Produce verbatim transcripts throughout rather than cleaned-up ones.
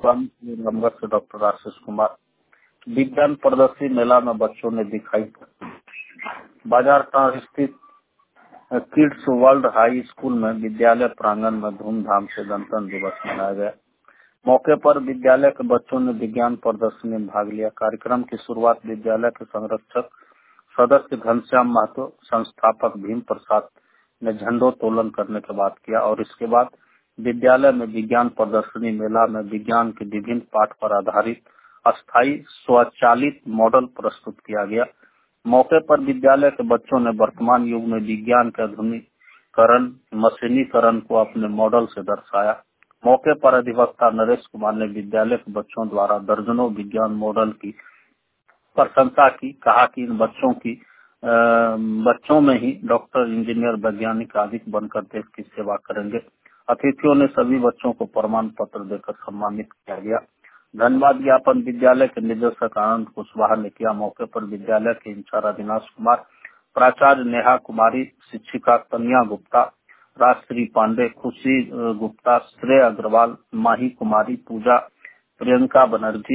रामगढ़ से डॉक्टर आशीष कुमार। विज्ञान प्रदर्शनी मेला में बच्चों ने दिखाई। बाजार टाउन स्थित किड्स वर्ल्ड हाई स्कूल में विद्यालय प्रांगण में धूमधाम से गणतंत्र दिवस मनाया गया। मौके पर विद्यालय के बच्चों ने विज्ञान प्रदर्शनी में भाग लिया। कार्यक्रम की शुरुआत विद्यालय के संरक्षक सदस्य घनश्याम महतो, संस्थापक भीम प्रसाद ने झंडोत्तोलन करने के बाद किया और इसके बाद विद्यालय में विज्ञान प्रदर्शनी मेला में विज्ञान के विभिन्न पाठ पर आधारित अस्थायी स्वचालित मॉडल प्रस्तुत किया गया। मौके पर विद्यालय के बच्चों ने वर्तमान युग में विज्ञान के आधुनिकीकरण, मशीनीकरण को अपने मॉडल से दर्शाया। मौके पर अधिवक्ता नरेश कुमार ने विद्यालय के बच्चों द्वारा दर्जनों विज्ञान मॉडल की प्रशंसा की। कहा कि इन बच्चों की आ, बच्चों में ही डॉक्टर, इंजीनियर, वैज्ञानिक आदि बनकर देश की सेवा करेंगे। अतिथियों ने सभी बच्चों को प्रमाण पत्र देकर सम्मानित किया गया। धन्यवाद ज्ञापन विद्यालय के निदेशक आनंद कुशवाहा ने किया। मौके पर विद्यालय के इंचार्ज अविनाश कुमार, प्राचार्य नेहा कुमारी, शिक्षिका कन्या गुप्ता, राजश्री पांडे, खुशी गुप्ता, श्रेय अग्रवाल, माही कुमारी, पूजा, प्रियंका बनर्जी,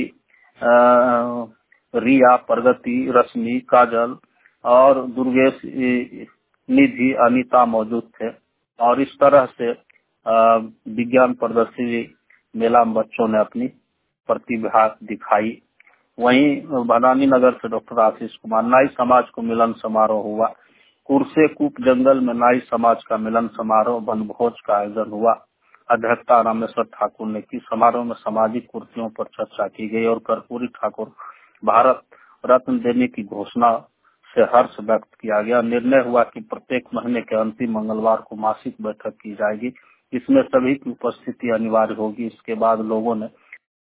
रिया, प्रगति, रश्मि, काजल और दुर्गेश, निधि, अनीता मौजूद थे। और इस तरह से विज्ञान प्रदर्शनी मेला में बच्चों ने अपनी प्रतिभा दिखाई। वहीं भदानी नगर से डॉक्टर आशीष कुमार। नाई समाज को मिलन समारोह हुआ। कुरसे कूप जंगल में नाई समाज का मिलन समारोह वनभोज का आयोजन हुआ। अध्यक्षता रामेश्वर ठाकुर ने की। समारोह में सामाजिक कुर्तियों पर चर्चा की गई और कर्पूरी ठाकुर भारत रत्न देने की घोषणा से हर्ष व्यक्त किया गया। निर्णय हुआ कि प्रत्येक महीने के अंतिम मंगलवार को मासिक बैठक की जाएगी। इसमें सभी की उपस्थिति अनिवार्य होगी। इसके बाद लोगों ने